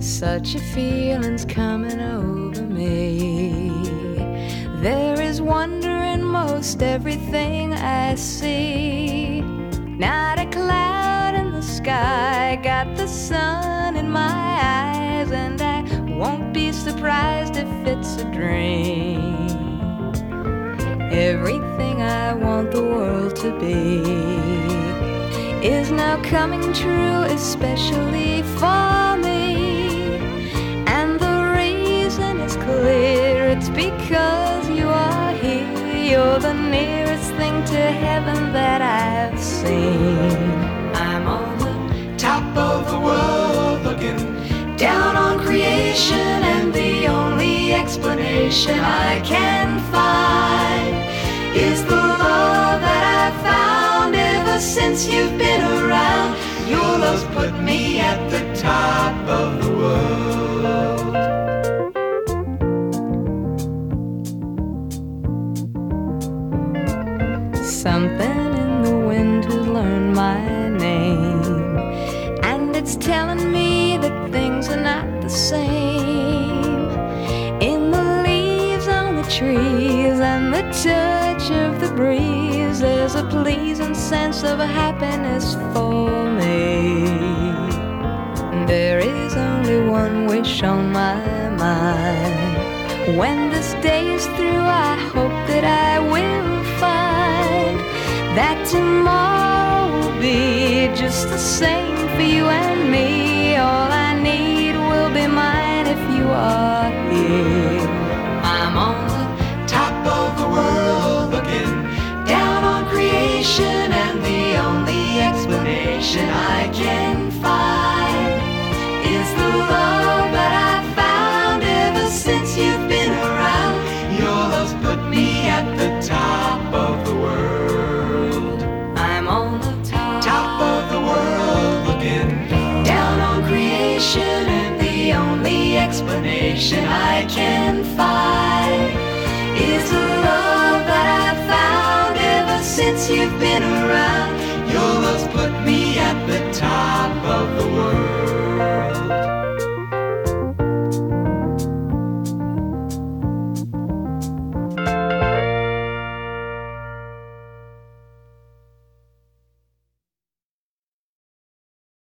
Such a feeling's coming over me. There is wonder in most everything I see. Not a cloud in the sky, got the sun in my eyes, and I won't be surprised if it's a dream. Everything I want the world to be is now coming true, especially for me. And the reason is clear, it's because you are here. You're the nearest thing to heaven that I've seen. I'm on the top of the world looking down on creation, and the only explanation I can find is the love that I've found ever since you've been around. Your love's put me at the top of the world. Something in the wind has learned my name, and it's telling me that things are not the same. In the leaves on the trees and the touch of the breeze, there's a pleasing sense of happiness for me. There is only one wish on my mind. When this day is through, I hope that I will find that tomorrow will be just the same for you and me. All I need will be mine if you are here. I'm on the top of the world looking down on creation, and the only explanation I can find is the love that I found ever since you've been around. Your love's put me at the top of the world. I'm on the top of the world looking down on creation, and the only explanation I can find is the love that I found ever since you've been around. Your love's put me at the top of the world.